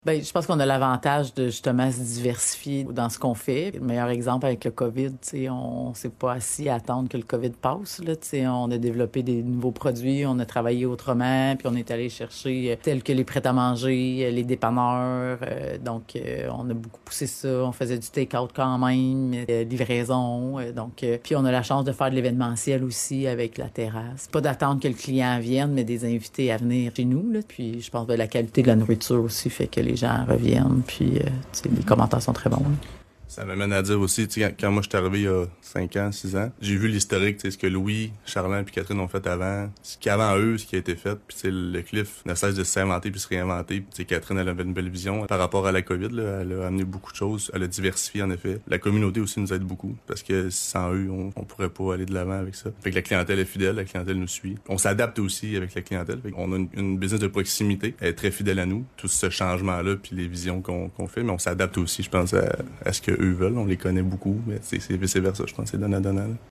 Ben, je pense qu'on a l'avantage de justement se diversifier dans ce qu'on fait. Le meilleur exemple avec le COVID, tu sais, on s'est pas assis à attendre que le COVID passe, là, tu sais, on a développé des nouveaux produits, on a travaillé autrement, puis on est allé chercher tels que les prêts-à-manger, les dépanneurs, on a beaucoup poussé ça, on faisait du take-out quand même, livraison, puis on a la chance de faire de l'événementiel aussi avec la terrasse. Pas d'attendre que le client vienne, mais des invités à venir chez nous, là. Puis je pense que la qualité de la nourriture aussi fait que les gens reviennent, puis les commentaires sont très bons. Ça m'amène à dire aussi, tu sais, quand moi je suis arrivé il y a 5 ans, 6 ans, j'ai vu l'historique, tu sais, ce que Louis, Charlin et Catherine ont fait avant, ce qu'avant eux, ce qui a été fait, puis tu sais, le Cliff ne cesse de s'inventer puis se réinventer. Puis tu sais, Catherine, elle avait une belle vision par rapport à la COVID, là, elle a amené beaucoup de choses, elle a diversifié en effet. La communauté aussi nous aide beaucoup, parce que sans eux, on pourrait pas aller de l'avant avec ça. Fait que la clientèle est fidèle, la clientèle nous suit. On s'adapte aussi avec la clientèle. Fait qu'on a une business de proximité, elle est très fidèle à nous, tout ce changement-là puis les visions qu'on fait, mais on s'adapte aussi, je pense, à ce que eux veulent. On les connaît beaucoup, mais c'est vice-versa, je pense, c'est donnant-donnant.